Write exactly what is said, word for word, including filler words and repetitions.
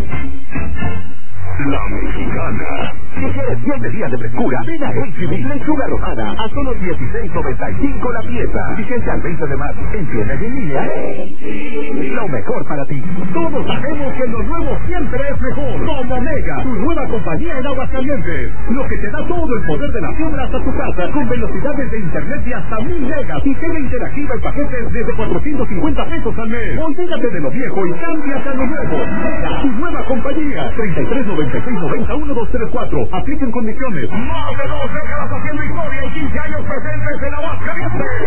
La Mexicana. Si quieres cien de días de frescura, ven a H B. Lechuga rojada a solo dieciséis noventa y cinco la pieza. Vigencia al veinte de marzo. En tiendas en línea. Lo mejor para ti. Todos sabemos que lo nuevo siempre es mejor. Como Mega, tu nueva compañía en Aguascalientes. Lo que te da todo el poder de la fibra hasta tu casa, con velocidades de internet de hasta mil megas y tele interactiva en paquetes desde cuatrocientos cincuenta pesos al mes. Olvídate de lo viejo y cámbiate a lo nuevo. Mega, tu nueva compañía. treinta y tres noventa y seis noventa uno dos tres cuatro. Apliquen condiciones. Más de dos décadas haciendo historia y quince años presentes en Aguascalientes.